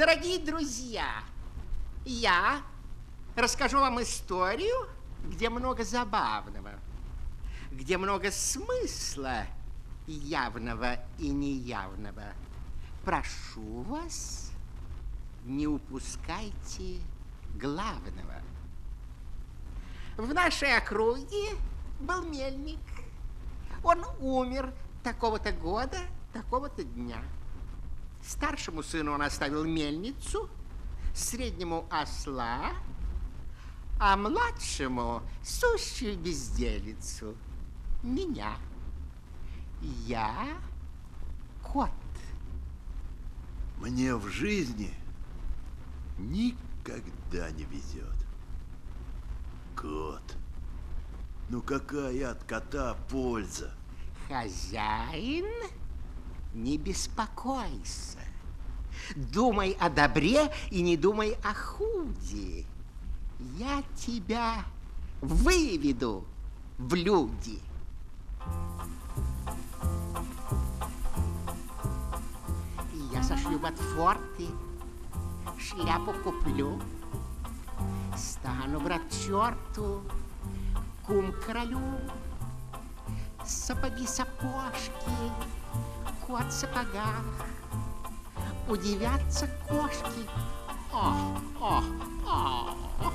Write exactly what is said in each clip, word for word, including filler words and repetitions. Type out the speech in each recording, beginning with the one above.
Дорогие друзья, я расскажу вам историю, где много забавного, где много смысла явного и неявного. Прошу вас, не упускайте главного. В нашей округе был мельник. Он умер такого-то года, такого-то дня. Старшему сыну он оставил мельницу, среднему осла, а младшему сущую безделицу меня. Я кот. Мне в жизни никогда не везет. Кот. Ну какая от кота польза? Хозяин, не беспокойся. Думай о добре и не думай о худе. Я тебя выведу в люди. Я сошью ботфорты, шляпу куплю, стану брат черту, кум королю. Сапоги-сапожки, кот в сапогах, удивятся кошки. Ох, ох, ох.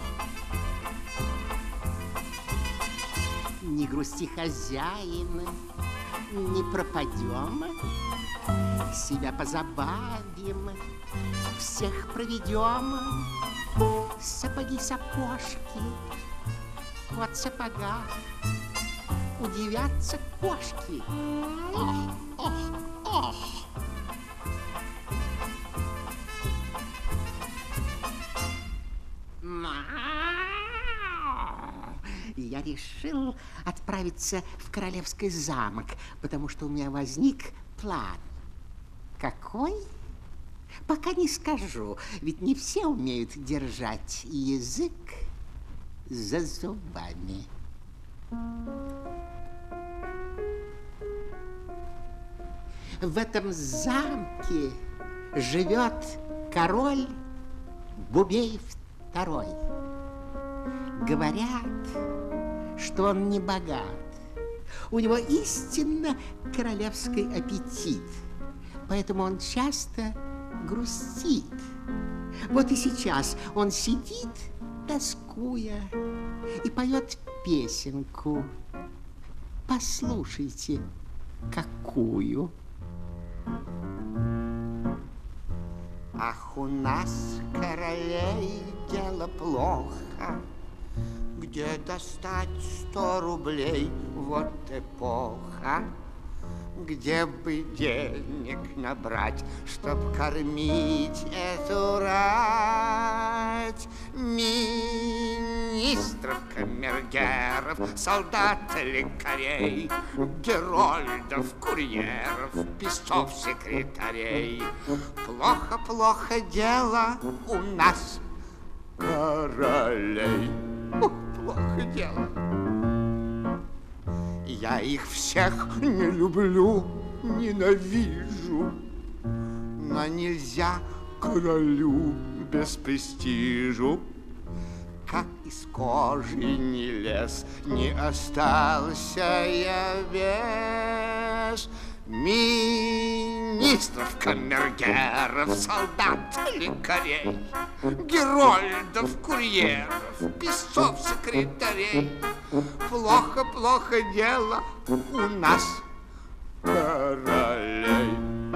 Не грусти, хозяин, не пропадем, себя позабавим, всех проведем. Сапоги-сапожки, кот в сапогах, удивятся кошки. Ох, ох, ох. Я решил отправиться в королевский замок, потому что у меня возник план. Какой? Пока не скажу, ведь не все умеют держать язык за зубами. В этом замке живет король Бубей второй. Говорят, что он не богат. У него истинно королевский аппетит, поэтому он часто грустит. Вот и сейчас он сидит, тоскуя, и поет песенку. Послушайте, какую. Ах, у нас, королей, дело плохо. Где достать сто рублей? Вот эпоха. Где бы денег набрать, чтоб кормить эту рать? Министров, камергеров, солдат, лекарей, герольдов, курьеров, писцов, секретарей. Плохо-плохо дело у нас, королей. Ух, плохо дело. Я их всех не люблю, ненавижу, но нельзя королю без престижу. Как из кожи не лез, не остался я без министров, камергеров, солдат, лекарей, герольдов, курьеров, писцов, секретарей. Плохо-плохо дело у нас, королей.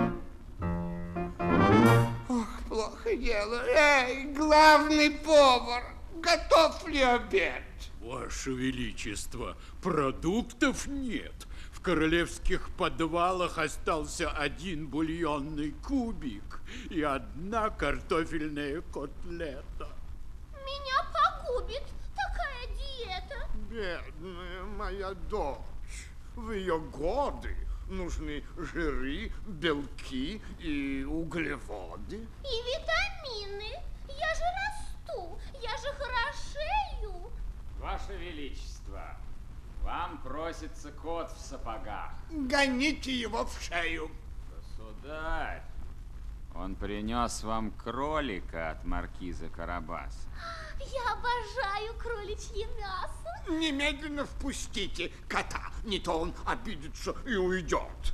Ох, плохо дело. Эй, главный повар, готов ли обед? Ваше Величество, продуктов нет. В королевских подвалах остался один бульонный кубик и одна картофельная котлета. Меня погубит такая диета. Бедная моя дочь, в ее годы нужны жиры, белки и углеводы. И витамины. Я же расту, я же хорошею. Ваше Величество, вам просится кот в сапогах. Гоните его в шею. Государь, Он принес вам кролика от маркиза Карабаса. Я обожаю кроличье мясо. Немедленно впустите кота, не то он обидится и уйдет.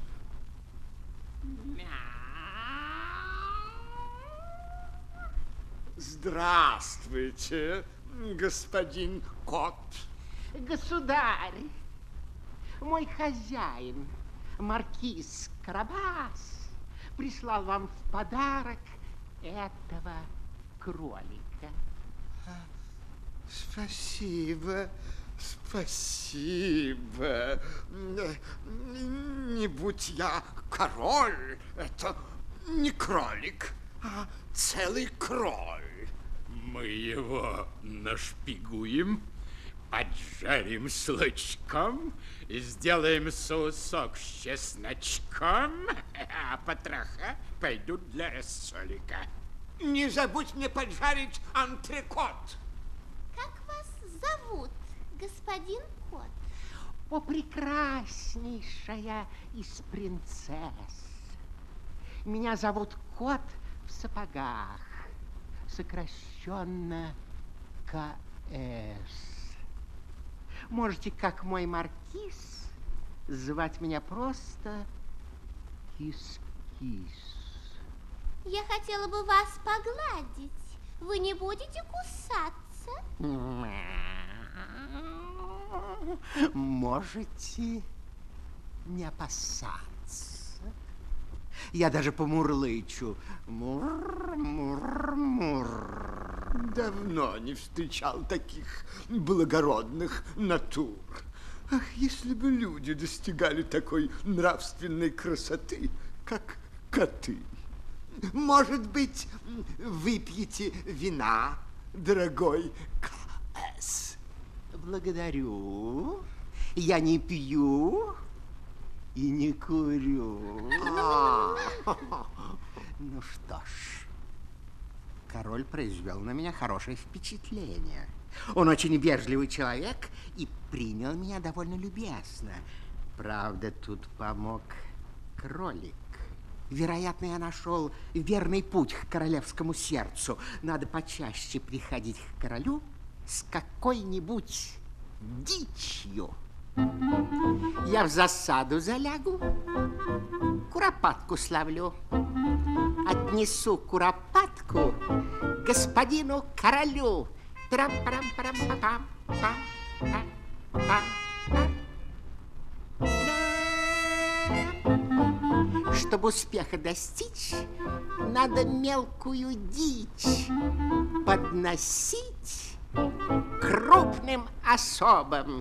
Здравствуйте, господин кот. Государь, мой хозяин, маркиз Карабас, прислал вам в подарок этого кролика. Спасибо, спасибо. Не будь я король, это не кролик, а целый кроль. Мы его нашпигуем, поджарим с лучком, сделаем соусок с чесночком, а потроха пойдут для рассолика. Не забудь мне поджарить антрекот. Как вас зовут, господин кот? О, прекраснейшая из принцесс! Меня зовут Кот в сапогах, сокращенно ка эс. Можете, как мой маркиз, звать меня просто Кис-Кис. Я хотела бы вас погладить. Вы не будете кусаться? Можете не опасаться. Я даже помурлычу. Мур, мур, мур. Давно не встречал таких благородных натур. Ах, если бы люди достигали такой нравственной красоты, как коты. Может быть, выпьете вина, дорогой ка эс? Благодарю. Я не пью и не курю. Ну что ж, король произвел на меня хорошее впечатление. Он очень вежливый человек и принял меня довольно любезно. Правда, тут помог кролик. Вероятно, я нашел верный путь к королевскому сердцу. Надо почаще приходить к королю с какой-нибудь дичью. Я в засаду залягу, куропатку славлю. Отнесу куропатку господину королю. Чтобы успеха достичь, надо мелкую дичь подносить крупным особам.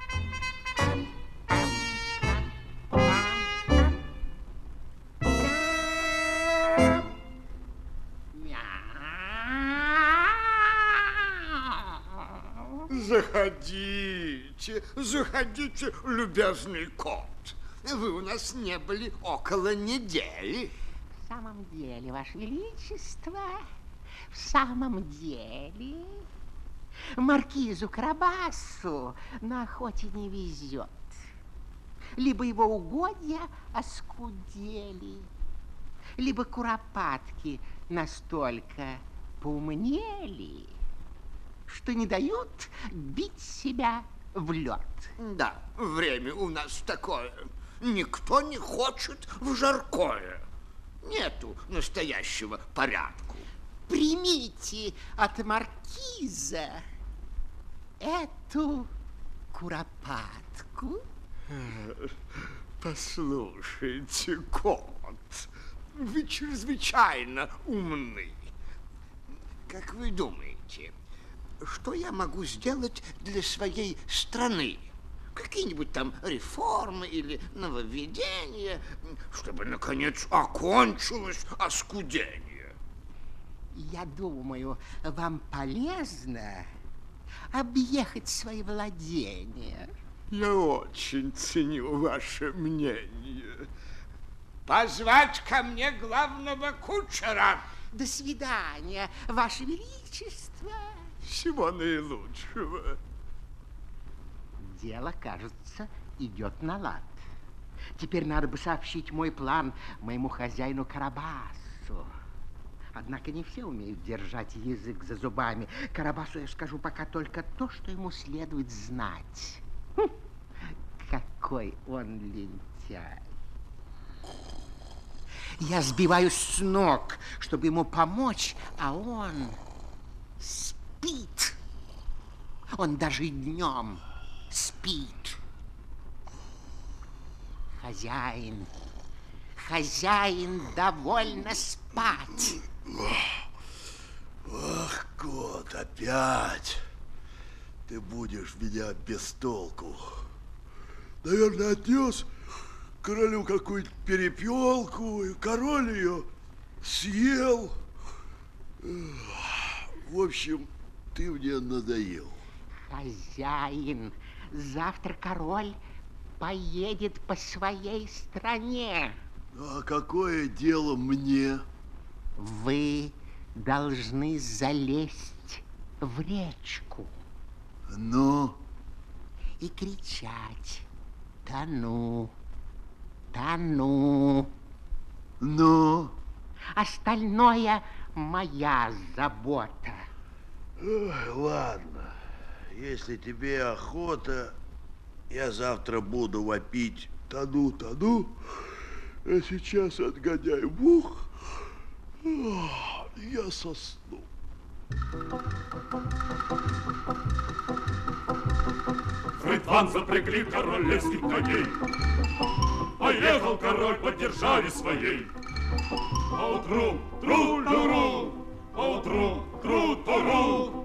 Заходите, заходите, любезный кот. Вы у нас не были около недели. В самом деле, Ваше Величество, в самом деле, маркизу Карабасу на охоте не везет. Либо его угодья оскудели, либо куропатки настолько поумнели, что не дают бить себя в лед. Да, время у нас такое. Никто не хочет в жаркое. Нету настоящего порядку. Примите от маркиза эту куропатку. Послушайте, кот, вы чрезвычайно умны. Как вы думаете, что я могу сделать для своей страны? Какие-нибудь там реформы или нововведения, чтобы, наконец, окончилось оскудение? Я думаю, вам полезно объехать свои владения. Я очень ценю ваше мнение. Позвать ко мне главного кучера. До свидания, Ваше Величество. Всего наилучшего. Дело, кажется, идет на лад. Теперь надо бы сообщить мой план моему хозяину Карабасу. Однако не все умеют держать язык за зубами. Карабасу я скажу пока только то, что ему следует знать. Хм, какой он лентяй. Я сбиваюсь с ног, чтобы ему помочь, а он спит. Он даже и днем спит. Хозяин, хозяин, довольно спать. Ах, кот, опять. Ты будешь меня без толку. Наверное, отнес королю какую-то перепелку, и король ее съел. В общем, ты мне надоел. Хозяин, завтра король поедет по своей стране. А какое дело мне? Вы должны залезть в речку. Ну? И кричать: тону, тону. Ну? Остальное моя забота. Ой, ладно, если тебе охота, я завтра буду вопить тону, тону, а сейчас отгоняй мух, я сосну. Фридван запрягли королевских коней. Поехал король, поддержали своей. Поутру тру-туру, поутру тру-туру.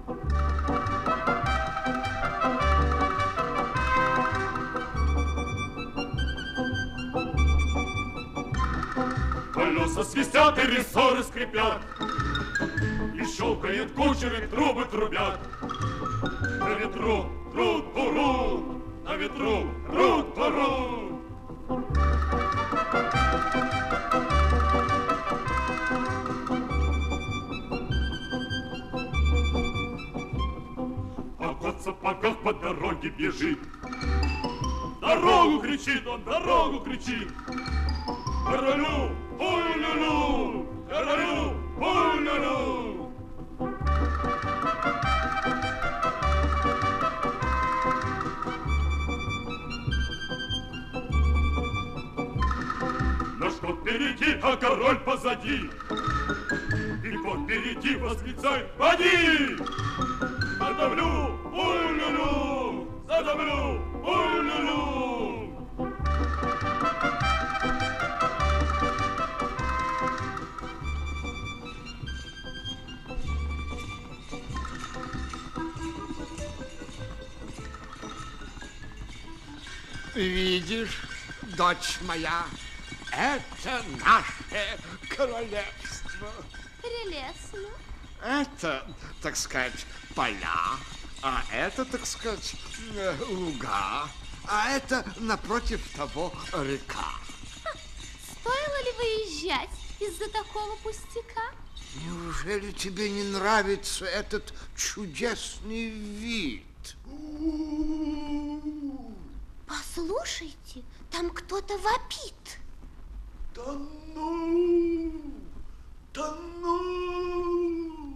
Колеса свистят и рессоры скрипят, и щелкает кучеры, трубы трубят. На ветру тру-туру, на ветру тру-туру. А кот в сапогах по дороге бежит. Дорогу кричит он, дорогу кричит. Королю, ой-лю-лю, королю, ой-лю-лю. Наш кот впереди, а король позади. И кот впереди восклицает: поди! Задавлю, ой-лю-лю, задавлю, ой-лю-лю. Видишь, дочь моя, это наше королевство. Прелестно. Это, так сказать, поля, а это, так сказать, луга, а это напротив того река. Стоило ли выезжать из-за такого пустяка? Неужели тебе не нравится этот чудесный вид? Послушайте, там кто-то вопит. Тону, тону,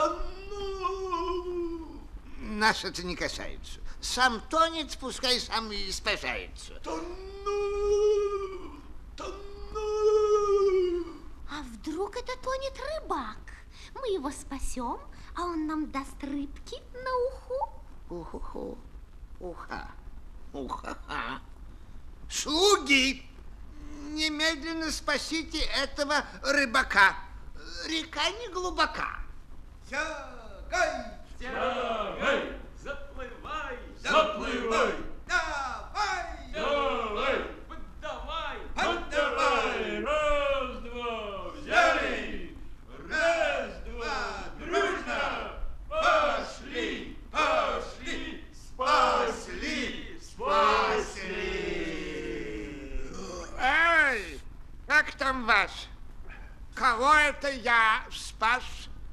тону. Нас это не касается. Сам тонет, пускай сам и спасается. Тону, тону. А вдруг это тонет рыбак? Мы его спасем, а он нам даст рыбки на уху. Уху, уха, уха. Слуги, немедленно спасите этого рыбака. Река не глубока. Тягай! Тягай! Заплывай! Заплывай! Давай! Давай! Поддавай! Поддавай! Раз, два, взяли! Раз, два, дружно! Пошли! Пошли! Спасли! Спасли! Эй, как там вас? Кого это я спас?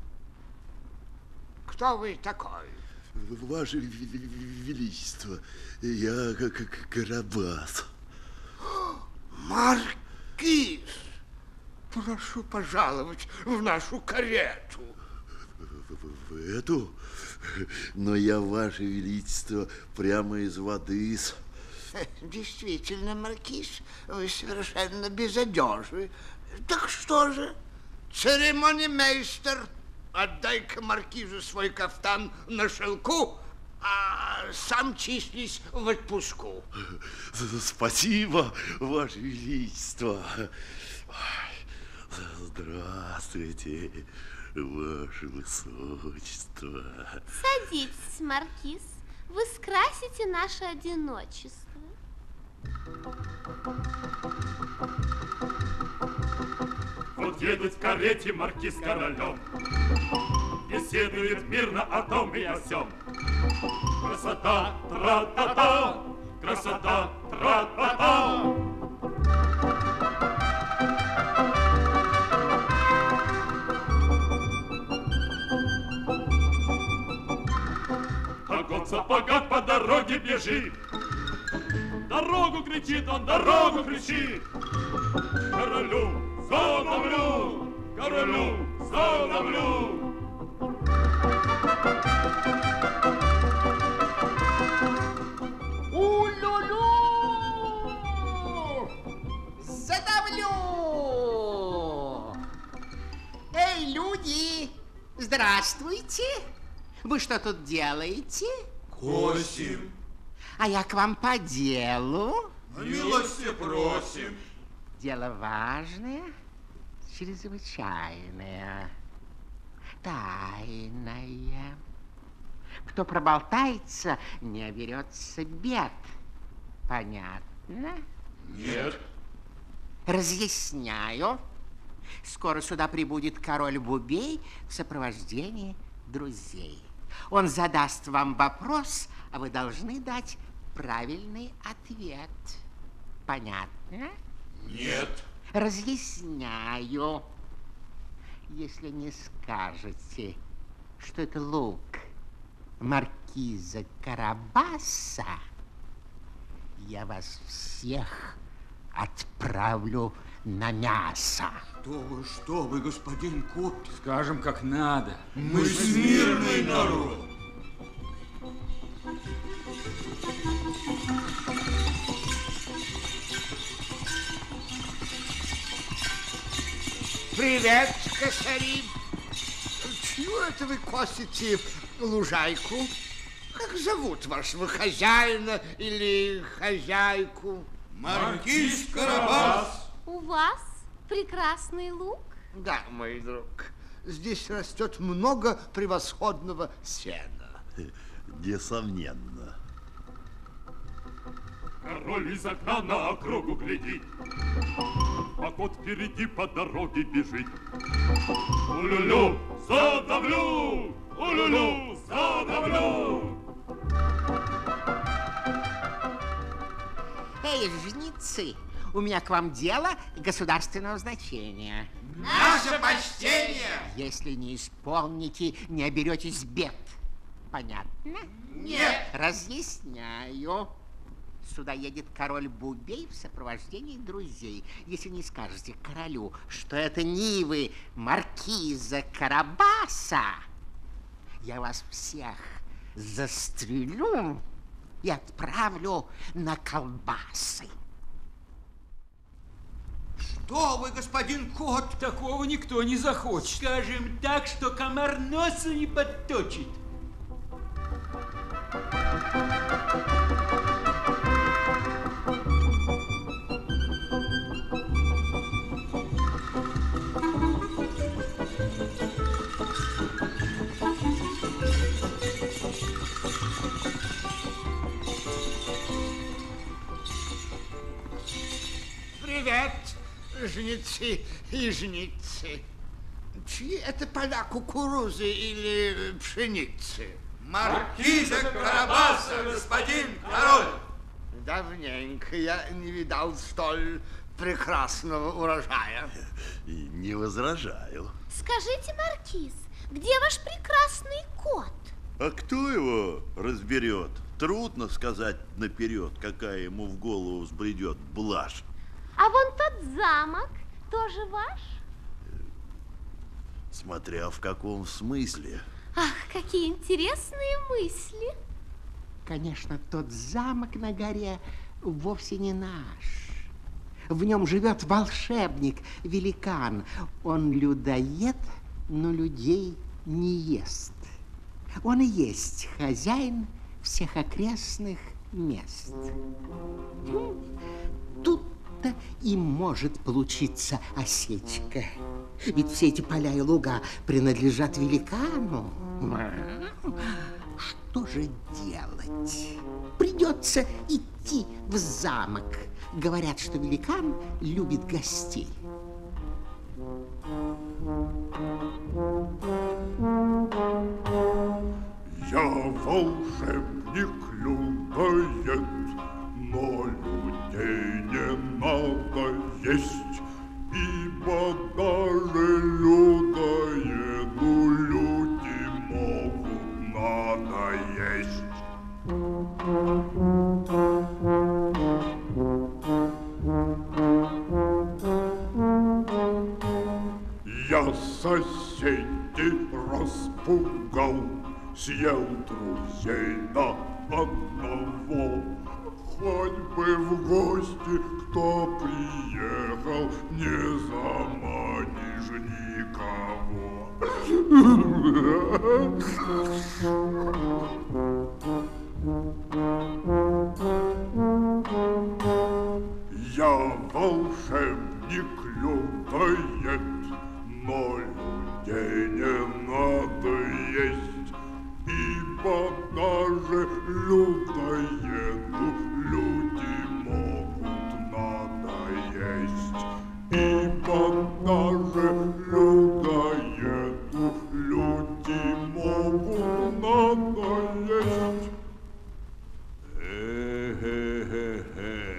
Кто вы такой? Ваше Величество, я как Карабас. Маркиз, Прошу пожаловать в нашу карету. В, в эту? Но я, Ваше Величество, прямо из воды. Действительно, маркиз, вы совершенно без одежды. Так что же, церемонимейстер, отдай-ка маркизу свой кафтан на шелку, а сам числись в отпуску. Спасибо, Ваше Величество. Здравствуйте, Ваше Высочество. Садитесь, маркиз. Вы скрасите наше одиночество. Вот едет в карете маркиз с королем, беседует мирно о том и о сём. Красота, тра-та-та, красота, тра-та-та. А кот в сапогах по дороге бежит, дорогу кричит он, дорогу кричит. Королю задавлю, королю задавлю. У-лю-лю! Задавлю! Эй, люди! Здравствуйте! Вы что тут делаете? Косим. А я к вам по делу. Милости просим. Дело важное, чрезвычайное, тайное. Кто проболтается, не оберется бед. Понятно? Нет. Разъясняю. Скоро сюда прибудет король Бубей в сопровождении друзей. Он задаст вам вопрос, а вы должны дать правильный ответ. Понятно? Нет. Разъясняю. Если не скажете, что это лук маркиза Карабаса, я вас всех отправлю на мясо. Что вы, что вы, господин кот? Скажем, как надо. Мы смирный народ. Привет, косари. Чего это вы косите лужайку? Как зовут вашего хозяина или хозяйку? Маркиз Карабас. У вас прекрасный лук? Да, мой друг. Здесь растет много превосходного сена. Несомненно. Король из окна на округу глядит, а кот впереди по дороге бежит. У-лю-лю, задавлю! У-лю-лю, задавлю! Эй, жницы, у меня к вам дело государственного значения. Наше почтение. Если не исполните, не оберетесь бед. Понятно? Нет. Разъясняю. Сюда едет король Бубей в сопровождении друзей. Если не скажете королю, что это нивы маркиза Карабаса, я вас всех застрелю и отправлю на колбасы. Что вы, господин кот? Такого никто не захочет. Скажем так, что комар носа не подточит. Привет, жнецы и жницы. Чьи это поля кукурузы или пшеницы? Маркиза Карабаса, господин король. Давненько я не видал столь прекрасного урожая. И не возражаю. Скажите, маркиз, где ваш прекрасный кот? А кто его разберет? Трудно сказать наперед, какая ему в голову взбредет блажь. А вон тот замок тоже ваш? Смотря в каком смысле. Ах, какие интересные мысли. Конечно, тот замок на горе вовсе не наш. В нем живет волшебник-великан. Он людоед, но людей не ест. Он и есть хозяин всех окрестных мест. Тут-то и может получиться осечка. Ведь все эти поля и луга принадлежат великану. Что же делать? Придется идти в замок. Говорят, что великан любит гостей. Я волшебник людоед, но людей не надо есть, ибо даже людоеду люди могут надоесть. Я соседей распугал, съел друзей на одного. Хоть бы в гости кто приехал, не заманишь никого. Я волшебник людоед, но людей не надо есть, ибо даже людоеду люди могут надоесть. Ибо даже людоеду люди могут надоесть. Э-э-э-э.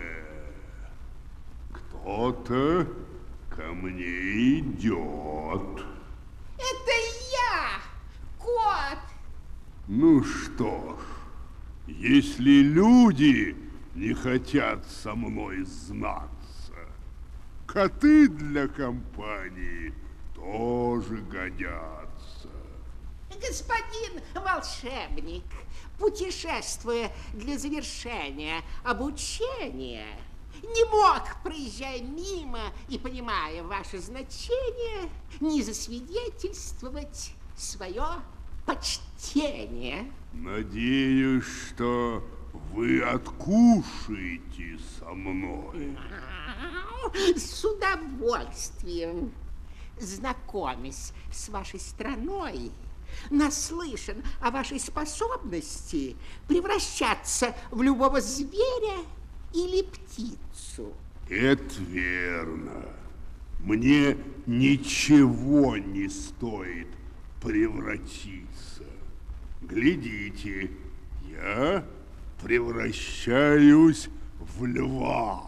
Кто-то ко мне идет. Это я, кот. Ну что ж, если люди не хотят со мной знаться, коты для компании тоже годятся. Господин волшебник, путешествуя для завершения обучения, не мог, проезжая мимо и понимая ваше значение, не засвидетельствовать свое почтение. Надеюсь, что вы откушаете со мной. С удовольствием. Знакомясь с вашей страной, наслышан о вашей способности превращаться в любого зверя или птицу. Это верно. Мне ничего не стоит превратиться. Глядите, я превращаюсь в льва.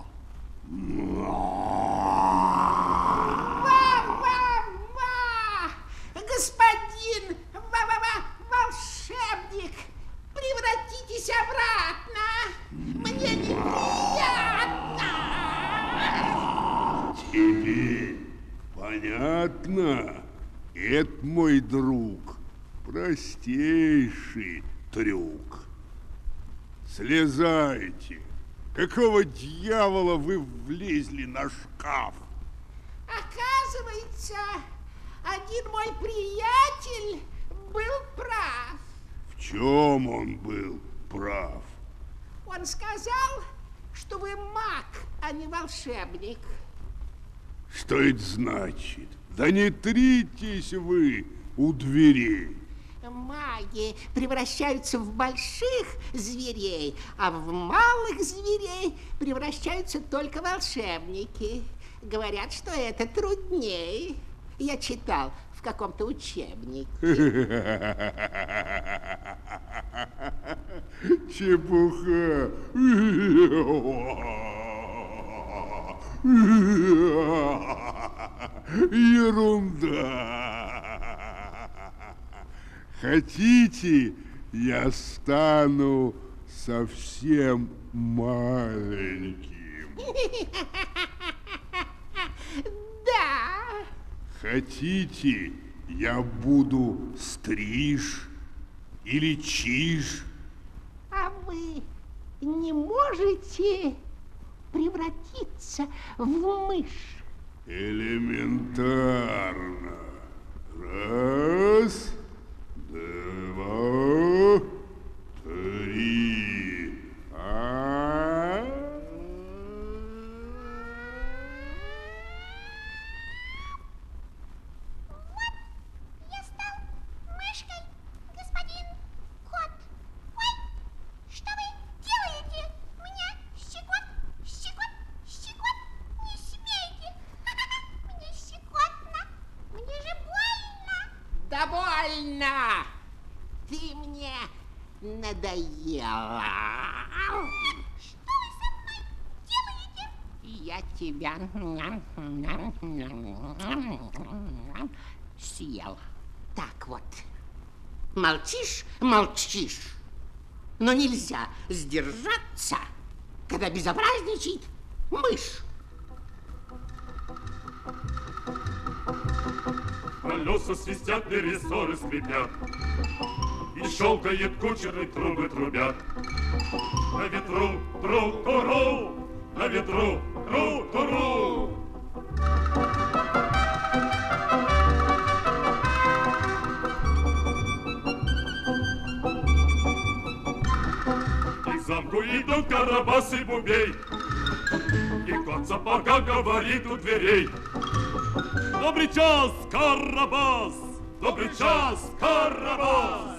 Ва-ва-ва! Господин волшебник, превратитесь обратно! Мне неприятно! Теперь понятно? Это, мой друг, простейший трюк. Слезайте. Какого дьявола вы влезли на шкаф? Оказывается, один мой приятель был прав. В чем он был прав? Он сказал, что вы маг, а не волшебник. Что это значит? Да не тритесь вы у дверей. Маги превращаются в больших зверей, а в малых зверей превращаются только волшебники. Говорят, что это труднее. Я читал в каком-то учебнике. Чепуха. Ерунда. Хотите, я стану совсем маленьким? Да. Хотите, Я буду стриж или чиж. А вы не можете превратиться в мышь? Элементарно. Раз, два, три. А? Я стал мышкой, господин кот. Ой, что вы делаете? Меня щекот, щекот, щекот. Не смейте. Мне щекотно. Мне же больно. Довольно! Ты мне надоела. Что вы со мной делаете? Я тебя съел. Так вот. Молчишь, молчишь. Но нельзя сдержаться, когда безобразничает мышь. Колеса свистят, и рессоры скрипят, и щелкает кучер, и трубы трубят. На ветру тру-туру, на ветру тру-туру. И к замку идут Карабас и Бубей, и кот сапога говорит у дверей: добрый час, Карабас! Добрый час, Карабас!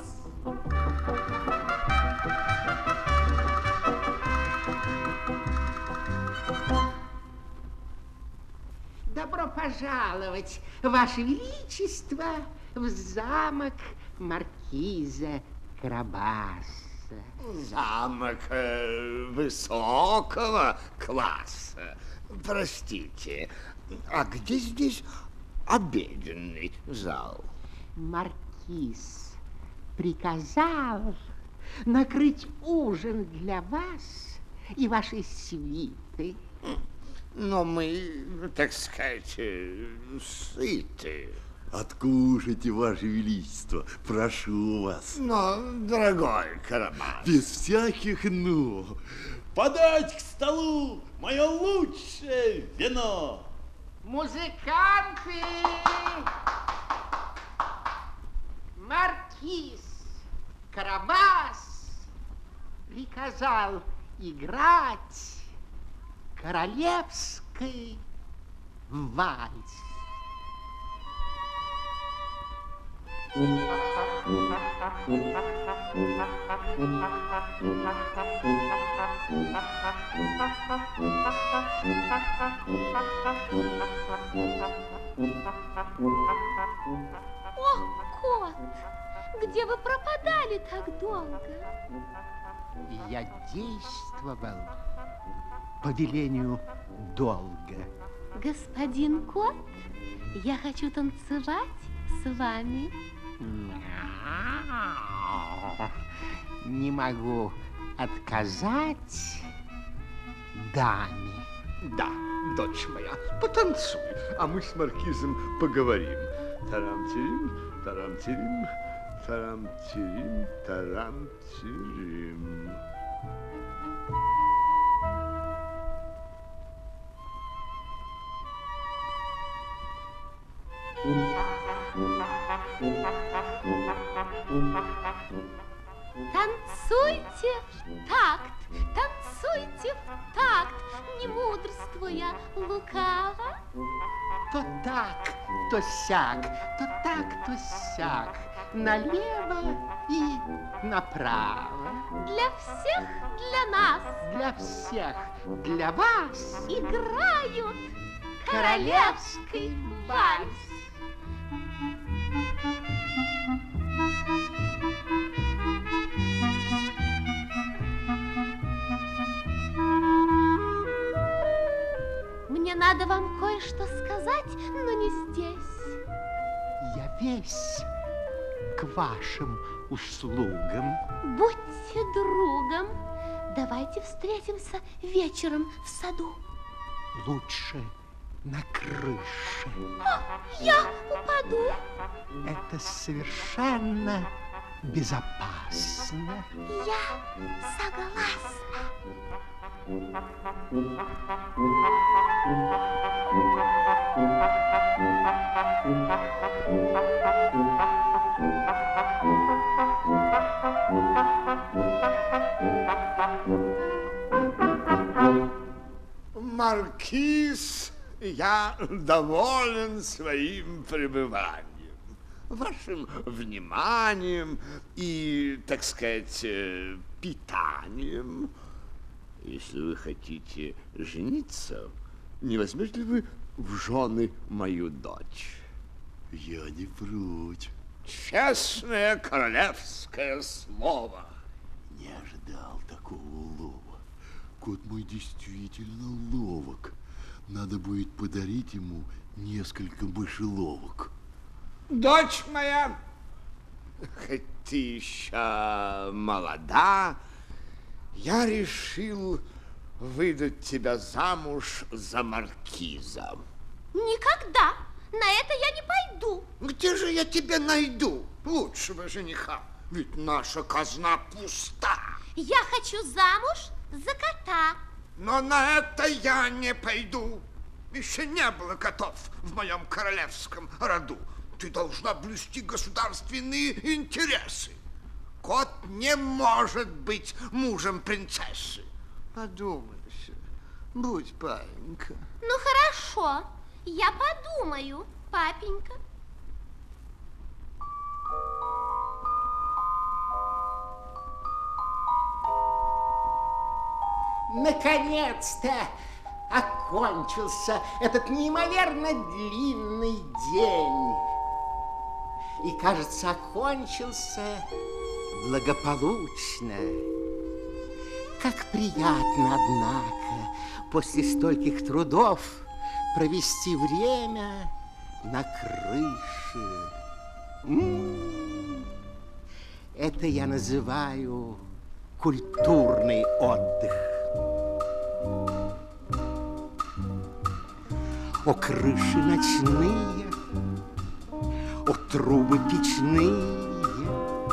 Добро пожаловать, Ваше Величество, в замок маркиза Карабаса. Замок э, высокого класса. Простите, а где здесь обеденный зал? Маркиз приказал накрыть ужин для вас и вашей свиты. Но мы, так сказать, э, сыты. Откушайте, Ваше Величество, прошу вас. Но, дорогой Карабас, Без всяких «ну». Подать к столу мое лучшее вино. Музыканты! Маркиз Карабас приказал играть королевский вальс. О, кот, где вы пропадали так долго? Я действовал по велению долга. Господин кот, я хочу танцевать с вами. Не могу отказать даме. да, дочь моя, потанцуй, а мы с маркизом поговорим. Тарам-тирим, тарам-тирим, тарам-тирим, тарам-тирим. Танцуйте в такт, танцуйте в такт, не мудрствуя лукаво. То так, то сяк, то так, то сяк, налево и направо. Для всех, для нас Для всех, для вас играют королевский королевский вальс. Мне надо вам кое-что сказать, но не здесь. Я весь к вашим услугам. Будьте другом. Давайте встретимся вечером в саду. Лучше на крыше. Я упаду. Это совершенно безопасно. Я согласна. Маркиз, я доволен своим пребыванием, вашим вниманием и, так сказать, питанием. Если вы хотите жениться, не возьмете ли вы в жены мою дочь? Я не прочь. Честное королевское слово. Не ожидал такого улова. Кот мой действительно ловок. Надо будет подарить ему несколько мышеловок. Дочь моя, хоть ты еще молода, я решил выдать тебя замуж за маркиза. Никогда. На это я не пойду. Где же я тебе найду лучшего жениха? Ведь наша казна пуста. Я хочу замуж за кота. Но на это я не пойду. Еще не было котов в моем королевском роду. Ты должна блюсти государственные интересы. Кот не может быть мужем принцессы. Подумайся, будь паинька. Ну хорошо, я подумаю, папенька. Наконец-то окончился этот неимоверно длинный день. И, кажется, окончился благополучно. Как приятно, однако, после стольких трудов провести время на крыше. М-м-м. Это я называю культурный отдых. О, крыши ночные, о, трубы печные,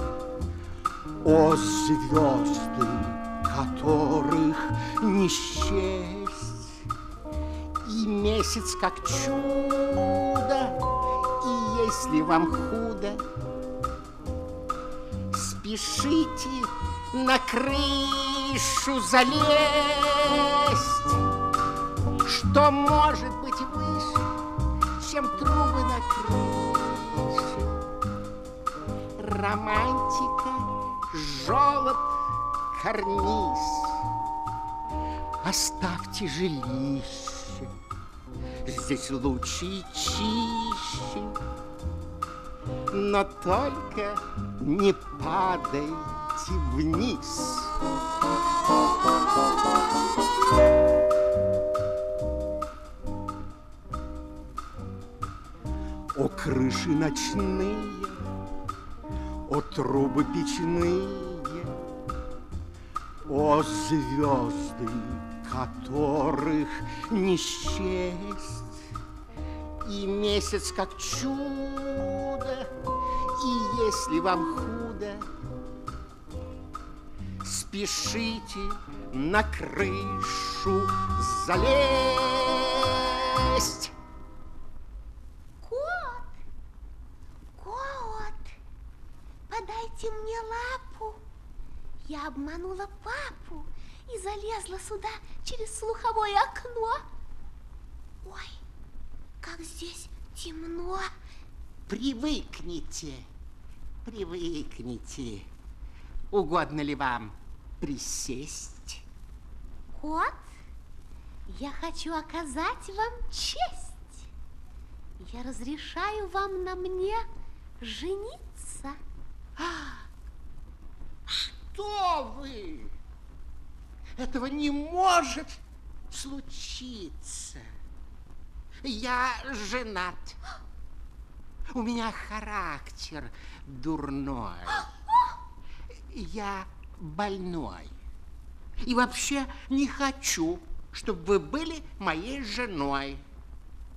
о, звезды, которых не счесть, и месяц как чудо, и если вам худо, спешите на крышу залезть. Что может быть выше, чем трубы на крыше? Романтика, жолоб, карниз. Оставьте жилище, здесь лучше и чище. Но только не падайте вниз. О, крыши ночные, о, трубы печные, о, звезды, которых не счесть, и месяц как чудо, и если вам худо, спешите на крышу залезть. Подайте мне лапу. Я обманула папу и залезла сюда через слуховое окно. Ой, как здесь темно. Привыкните, привыкните. Угодно ли вам присесть? Кот, я хочу оказать вам честь. Я разрешаю вам на мне жениться. Что вы? Этого не может случиться. Я женат. У меня характер дурной. Я больной. И вообще не хочу, чтобы вы были моей женой.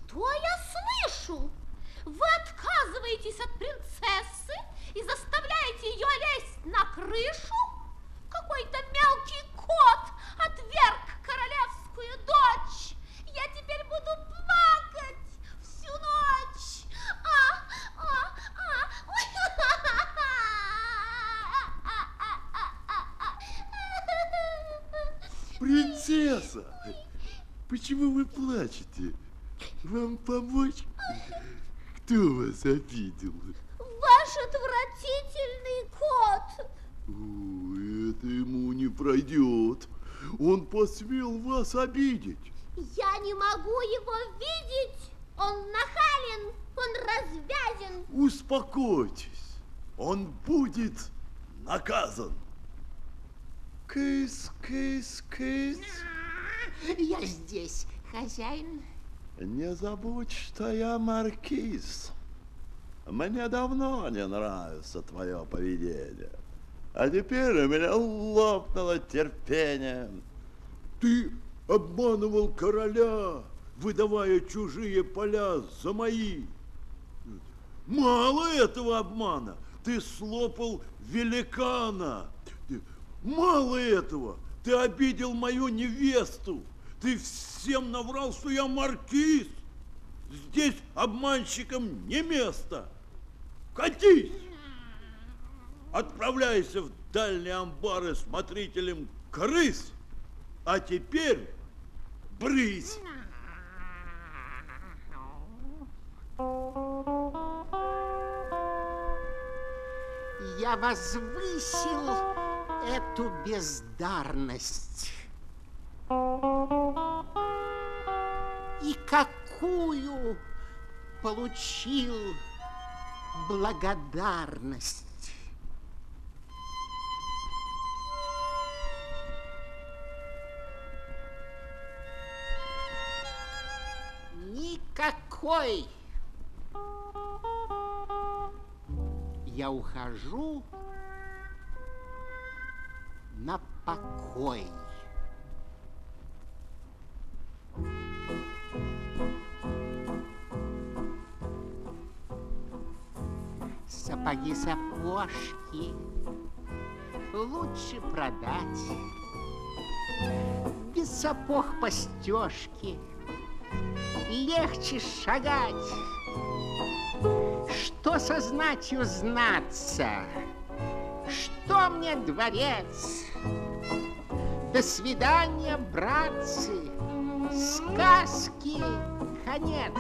Что я слышу? Вы отказываетесь от принцессы и заставляете ее лезть на крышу? Какой-то мелкий кот отверг королевскую дочь. Я теперь буду плакать всю ночь. А, а, а. Принцесса, почему вы плачете? Вам помочь? Кто вас обидел? Ваш отвратительный кот. О, это ему не пройдет. Он посмел вас обидеть. Я не могу его видеть. Он нахален, он развязен. Успокойтесь, он будет наказан. Кыс, кыс, кыс. Я здесь, хозяин. Не забудь, что я маркиз. Мне давно не нравится твое поведение. А теперь у меня лопнуло терпение. Ты обманывал короля, выдавая чужие поля за мои. Мало этого обмана. Ты слопал великана. Мало этого. Ты обидел мою невесту. Ты всем наврал, что я маркиз. Здесь обманщикам не место. Катись! Отправляйся в дальние амбары смотрителем крыс. А теперь брысь. Я возвысил эту бездарность. И какую получил благодарность. Никакой. Я ухожу на покой. Сапоги-сапожки лучше продать. Без сапог постежки легче шагать. Что со знатью знаться? Что мне дворец? До свидания, братцы. Сказки конец.